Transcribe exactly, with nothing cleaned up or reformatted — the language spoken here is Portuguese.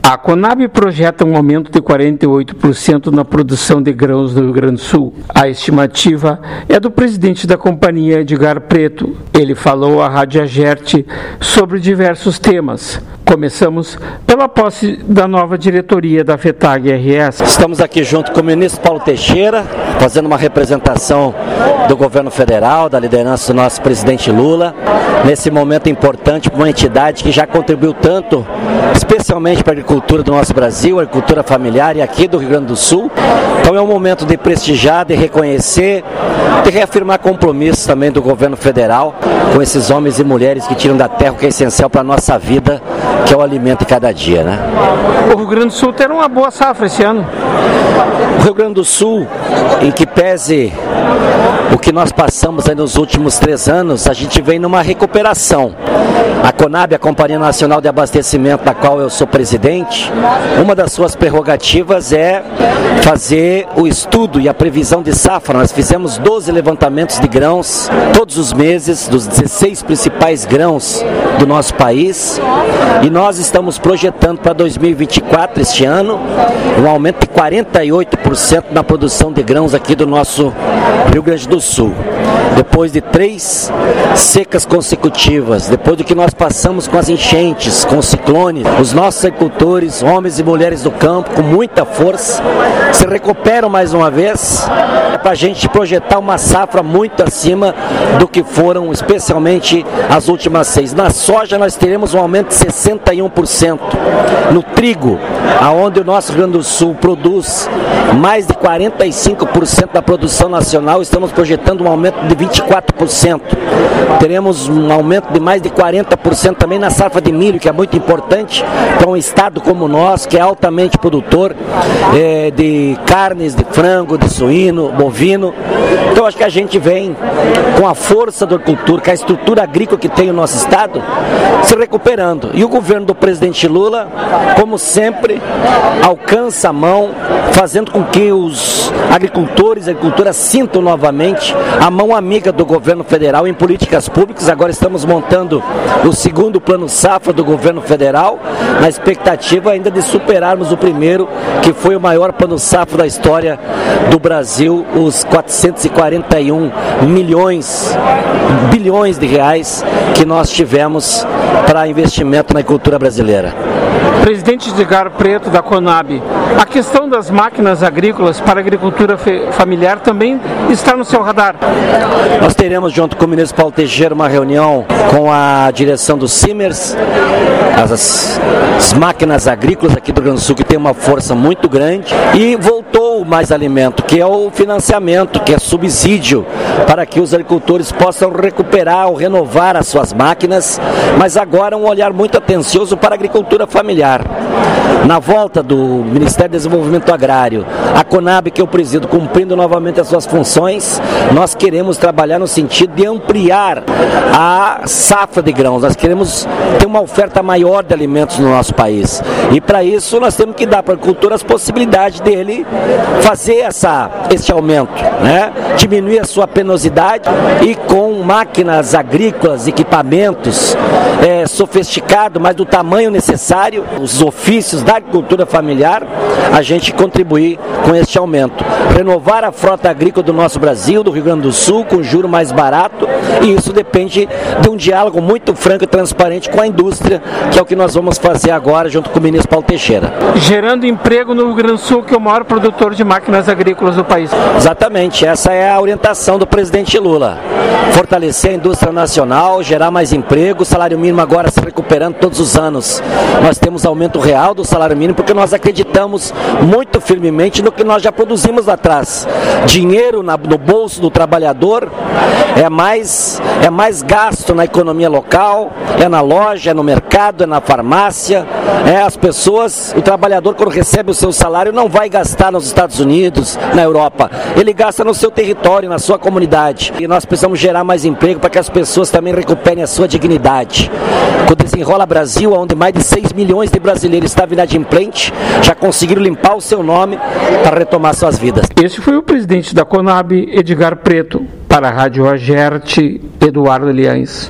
A Conab projeta um aumento de quarenta e oito por cento na produção de grãos no Rio Grande do Sul. A estimativa é do presidente da companhia, Edgar Preto. Ele falou à Rádio Agerte sobre diversos temas. Começamos pela posse da nova diretoria da FETAG R S. Estamos aqui junto com o ministro Paulo Teixeira, fazendo uma representação do governo federal, da liderança do nosso presidente Lula, nesse momento importante para uma entidade que já contribuiu tanto, especialmente para a agricultura do nosso Brasil, a agricultura familiar e aqui do Rio Grande do Sul. Então é um momento de prestigiar, de reconhecer, de reafirmar compromissos também do governo federal com esses homens e mulheres que tiram da terra o que é essencial para a nossa vida, que é o alimento de cada dia, né? O Rio Grande do Sul terá uma boa safra esse ano. O Rio Grande do Sul, em que pese o que nós passamos aí nos últimos três anos, a gente vem numa recuperação. A Conab, a Companhia Nacional de Abastecimento, da qual eu sou presidente, uma das suas prerrogativas é fazer o estudo e a previsão de safra. Nós fizemos doze levantamentos de grãos todos os meses, dos dezesseis principais grãos do nosso país, e nós estamos projetando para dois mil e vinte e quatro, este ano, um aumento de quarenta e oito por cento na produção de grãos aqui do nosso Rio Grande do Sul. Depois de três secas consecutivas, depois do que nós passamos com as enchentes, com os ciclones, os nossos agricultores, homens e mulheres do campo, com muita força, se recuperam mais uma vez. É para a gente projetar uma safra muito acima do que foram, especialmente as últimas seis. Na soja nós teremos um aumento de sessenta e um por cento. No trigo, aonde o nosso Rio Grande do Sul produz mais de quarenta e cinco por cento da produção nacional, estamos projetando um aumento de vinte e quatro por cento. Teremos um aumento de mais de quarenta por cento também na safra de milho, que é muito importante para um estado como o nosso, que é altamente produtor é, de carnes, de frango, de suíno, bovino. Então acho que a gente vem com a força da agricultura, com a estrutura agrícola que tem o nosso estado, se recuperando. E o governo do presidente Lula, como sempre, alcança a mão, fazendo com que os agricultores e a agricultura sintam novamente a mão amiga do governo federal em políticas públicas. Agora estamos montando o segundo plano safra do governo federal, na expectativa ainda de superarmos o primeiro, que foi o maior plano safra da história do Brasil, os quatrocentos e quarenta e um milhões, bilhões de reais que nós tivemos para investimento na agricultura brasileira. Presidente Edgar Preto, da Conab, a questão das máquinas agrícolas para a agricultura familiar também está no seu radar. Nós teremos, junto com o ministro Paulo Teixeira, uma reunião com a direção do Simers, as, as máquinas agrícolas aqui do Rio Grande do Sul, que tem uma força muito grande, e voltou mais alimento, que é o financiamento, que é subsídio para que os agricultores possam recuperar ou renovar as suas máquinas, mas agora um olhar muito atencioso para a agricultura familiar. Na volta do Ministério do Desenvolvimento Agrário, a Conab, que eu presido, cumprindo novamente as suas funções, nós queremos trabalhar no sentido de ampliar a safra de grãos. Nós queremos ter uma oferta maior de alimentos no nosso país. E para isso nós temos que dar para a agricultura as possibilidades dele fazer essa, esse aumento, né? Diminuir a sua penosidade, e com máquinas agrícolas, equipamentos é, sofisticados, mas do tamanho necessário, os ofícios da agricultura familiar, a gente contribuir com este aumento. Renovar a frota agrícola do nosso Brasil, do Rio Grande do Sul, com juro mais barato, e isso depende de um diálogo muito franco e transparente com a indústria, que é o que nós vamos fazer agora junto com o ministro Paulo Teixeira. Gerando emprego no Rio Grande do Sul, que é o maior produtor de máquinas agrícolas do país. Exatamente, essa é a orientação do presidente Lula. Fortalecer a indústria nacional, gerar mais emprego, o salário mínimo agora se recuperando todos os anos. Nós temos aumento real do salário mínimo porque nós acreditamos muito firmemente no que nós já produzimos lá atrás. Dinheiro na, no bolso do trabalhador é mais, é mais gasto na economia local, é na loja, é no mercado, é na farmácia, é as pessoas, o trabalhador quando recebe o seu salário não vai gastar nos Estados Unidos, na Europa, ele gasta no seu território, na sua comunidade. E nós precisamos gerar mais emprego para que as pessoas também recuperem a sua dignidade. Com o Desenrola Brasil, onde mais de seis milhões de brasileiros estavam inadimplentes, já conseguiram limpar o seu nome para retomar suas vidas. Esse foi o presidente da Conab, Edgar Preto. Para a Rádio Agerte, Eduardo Liães.